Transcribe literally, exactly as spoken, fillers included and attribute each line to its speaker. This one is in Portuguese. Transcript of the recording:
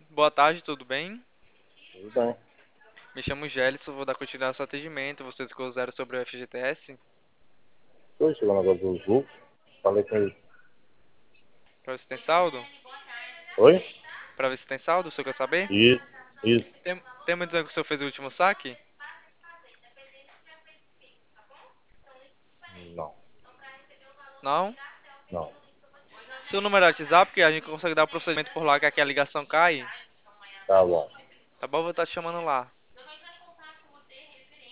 Speaker 1: Boa tarde, tudo bem?
Speaker 2: Tudo bem.
Speaker 1: Me chamo Gelson, vou dar continuidade ao seu atendimento. Você ficou zero sobre o F G T S?
Speaker 2: Foi chegando agora do Zulco. Falei com ele.
Speaker 1: Pra ver se tem saldo?
Speaker 2: Oi?
Speaker 1: Pra ver se tem saldo, o senhor quer saber?
Speaker 2: Isso, isso.
Speaker 1: Tem, tem me dizendo que o senhor fez o último saque?
Speaker 2: Não,
Speaker 1: Não?
Speaker 2: não.
Speaker 1: Seu número é WhatsApp, que a gente consegue dar o procedimento por lá, que aqui a ligação cai.
Speaker 2: Tá bom.
Speaker 1: Tá bom, eu vou estar te chamando lá.